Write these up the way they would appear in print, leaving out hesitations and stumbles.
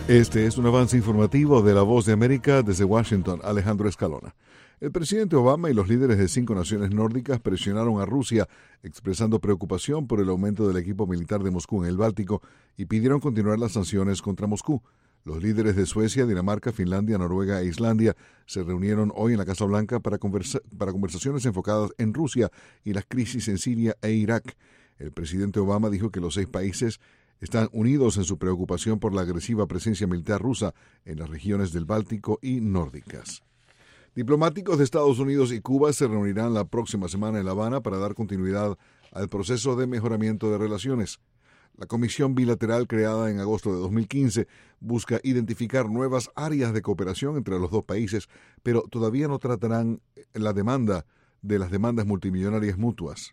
Este es un avance informativo de La Voz de América desde Washington. Alejandro Escalona. El presidente Obama y los líderes de 5 naciones nórdicas presionaron a Rusia, expresando preocupación por el aumento del equipo militar de Moscú en el Báltico y pidieron continuar las sanciones contra Moscú. Los líderes de Suecia, Dinamarca, Finlandia, Noruega e Islandia se reunieron hoy en la Casa Blanca para conversaciones enfocadas en Rusia y las crisis en Siria e Irak. El presidente Obama dijo que los 6 países están unidos en su preocupación por la agresiva presencia militar rusa en las regiones del Báltico y nórdicas. Diplomáticos de Estados Unidos y Cuba se reunirán la próxima semana en La Habana para dar continuidad al proceso de mejoramiento de relaciones. La comisión bilateral creada en agosto de 2015 busca identificar nuevas áreas de cooperación entre los dos países, pero todavía no tratarán las demandas multimillonarias mutuas.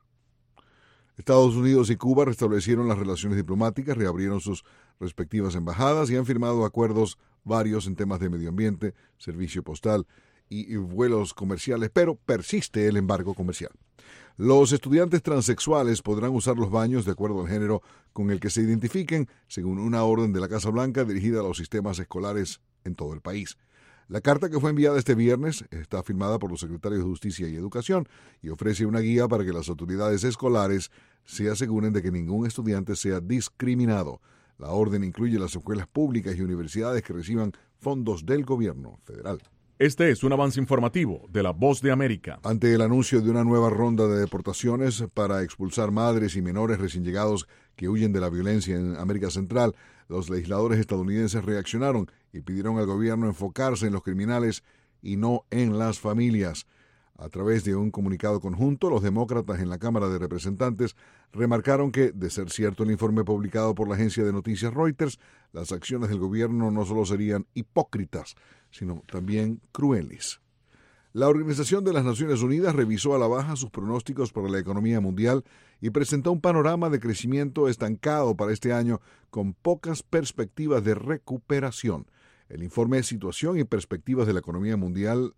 Estados Unidos y Cuba restablecieron las relaciones diplomáticas, reabrieron sus respectivas embajadas y han firmado acuerdos varios en temas de medio ambiente, servicio postal y vuelos comerciales, pero persiste el embargo comercial. Los estudiantes transexuales podrán usar los baños de acuerdo al género con el que se identifiquen, según una orden de la Casa Blanca dirigida a los sistemas escolares en todo el país. La carta que fue enviada este viernes está firmada por los secretarios de Justicia y Educación y ofrece una guía para que las autoridades escolares se aseguren de que ningún estudiante sea discriminado. La orden incluye las escuelas públicas y universidades que reciban fondos del gobierno federal. Este es un avance informativo de La Voz de América. Ante el anuncio de una nueva ronda de deportaciones para expulsar madres y menores recién llegados que huyen de la violencia en América Central, los legisladores estadounidenses reaccionaron y pidieron al gobierno enfocarse en los criminales y no en las familias. A través de un comunicado conjunto, los demócratas en la Cámara de Representantes remarcaron que, de ser cierto el informe publicado por la agencia de noticias Reuters, las acciones del gobierno no solo serían hipócritas, sino también crueles. La Organización de las Naciones Unidas revisó a la baja sus pronósticos para la economía mundial y presentó un panorama de crecimiento estancado para este año con pocas perspectivas de recuperación. El informe Situación y Perspectivas de la Economía Mundial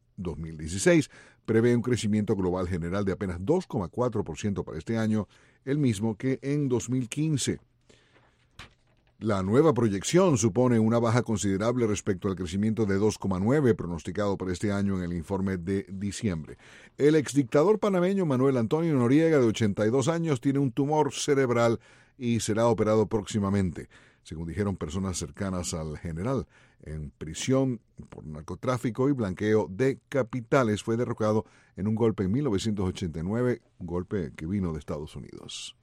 2016 prevé un crecimiento global general de apenas 2,4% para este año, el mismo que en 2015. La nueva proyección supone una baja considerable respecto al crecimiento de 2,9% pronosticado para este año en el informe de diciembre. El exdictador panameño Manuel Antonio Noriega, de 82 años, tiene un tumor cerebral y será operado próximamente, según dijeron personas cercanas al general. En prisión por narcotráfico y blanqueo de capitales, fue derrocado en un golpe en 1989, un golpe que vino de Estados Unidos.